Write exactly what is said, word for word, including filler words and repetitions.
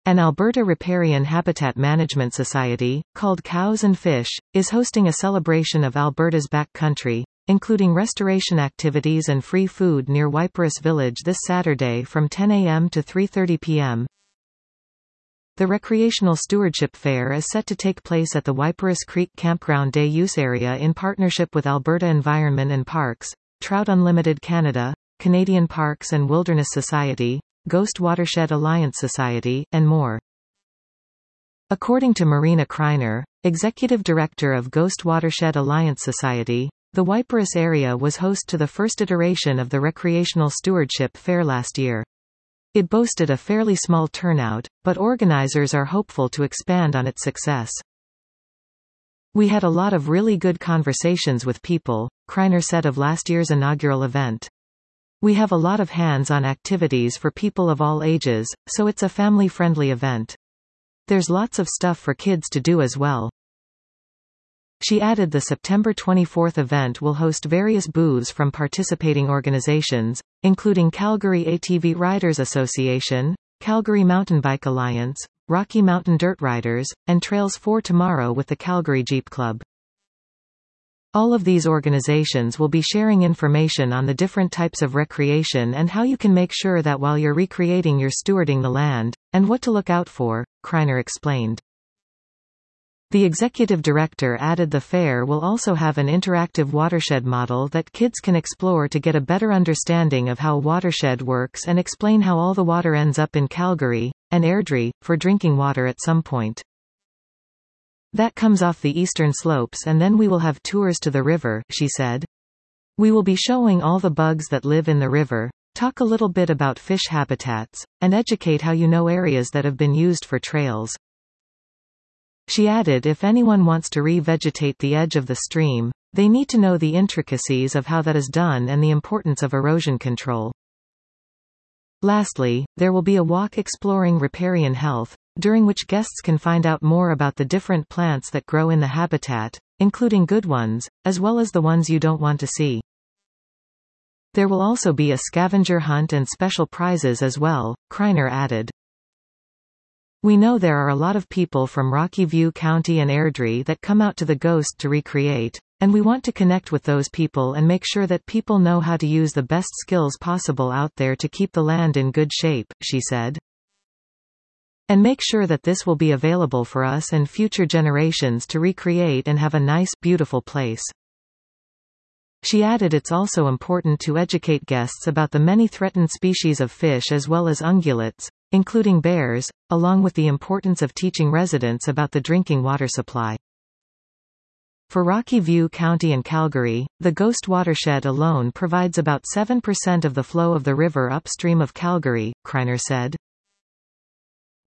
An Alberta Riparian Habitat Management Society, called Cows and Fish, is hosting a celebration of Alberta's backcountry, including restoration activities and free food near Wyperus Village this Saturday from ten a m to three thirty p m The Recreational Stewardship Fair is set to take place at the Wyperus Creek Campground Day Use Area in partnership with Alberta Environment and Parks, Trout Unlimited Canada, Canadian Parks and Wilderness Society, Ghost Watershed Alliance Society, and more. According to Marina Kreiner, Executive Director of Ghost Watershed Alliance Society, the Wyperus area was host to the first iteration of the Recreational Stewardship Fair last year. It boasted a fairly small turnout, but organizers are hopeful to expand on its success. "We had a lot of really good conversations with people," Kreiner said of last year's inaugural event. "We have a lot of hands-on activities for people of all ages, so it's a family-friendly event. There's lots of stuff for kids to do as well." She added the September twenty-fourth event will host various booths from participating organizations, including Calgary A T V Riders Association, Calgary Mountain Bike Alliance, Rocky Mountain Dirt Riders, and Trails for Tomorrow with the Calgary Jeep Club. All of these organizations will be sharing information on the different types of recreation and how you can make sure that while you're recreating you're stewarding the land, and what to look out for, Kreiner explained. The executive director added the fair will also have an interactive watershed model that kids can explore to get a better understanding of how a watershed works and explain how all the water ends up in Calgary, and Airdrie, for drinking water at some point. "That comes off the eastern slopes and then we will have tours to the river," she said. "We will be showing all the bugs that live in the river, talk a little bit about fish habitats, and educate how you know areas that have been used for trails." She added if anyone wants to re-vegetate the edge of the stream, they need to know the intricacies of how that is done and the importance of erosion control. Lastly, there will be a walk exploring riparian health, during which guests can find out more about the different plants that grow in the habitat, including good ones, as well as the ones you don't want to see. There will also be a scavenger hunt and special prizes as well, Kreiner added. "We know there are a lot of people from Rocky View County and Airdrie that come out to the Ghost to recreate, and we want to connect with those people and make sure that people know how to use the best skills possible out there to keep the land in good shape," she said. "And make sure that this will be available for us and future generations to recreate and have a nice, beautiful place." She added it's also important to educate guests about the many threatened species of fish as well as ungulates, including bears, along with the importance of teaching residents about the drinking water supply. For Rocky View County and Calgary, the Ghost Watershed alone provides about seven percent of the flow of the river upstream of Calgary, Kreiner said.